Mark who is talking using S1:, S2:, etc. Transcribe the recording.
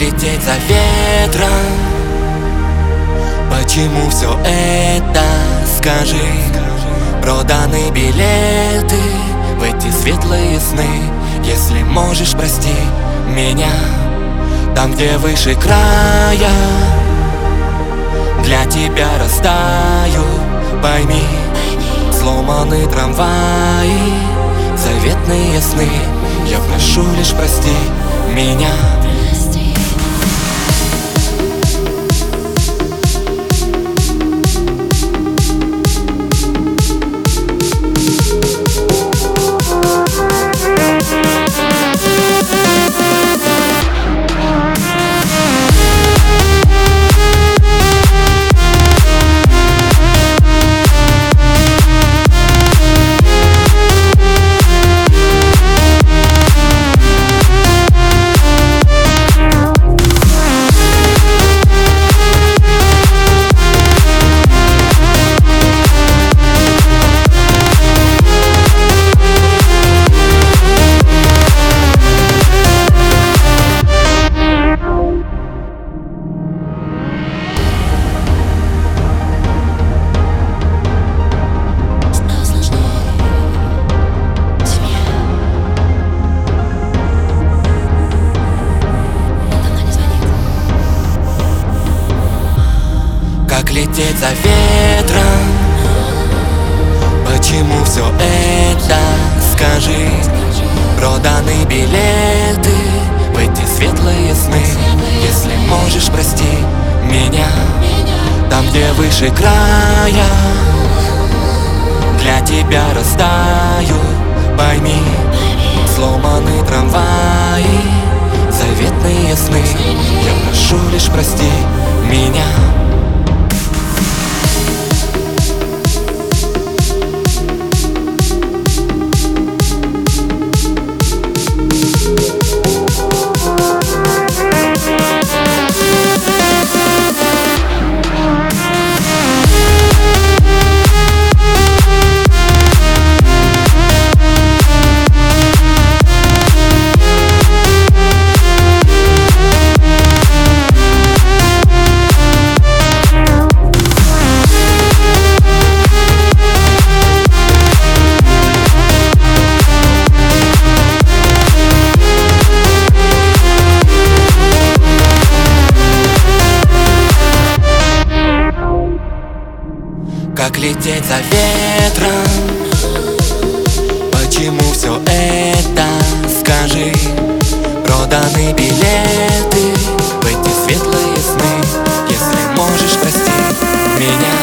S1: лететь за ветром? Почему все это, скажи? Проданы билеты в эти светлые сны. Если можешь, прости меня. Там, где выше края, для тебя растаю. Пойми, сломаны трамваи, заветные сны. Я прошу лишь прости меня. Как лететь за ветром? Почему все это, скажи? Проданы билеты в эти светлые сны. Если можешь, прости меня. Там, где выше края, для тебя растаю. Пойми, сломаны трамваи, заветные сны. Я прошу лишь прости меня. Как лететь за ветром? Почему все это, скажи? Проданы билеты в эти светлые сны. Если можешь, прости меня.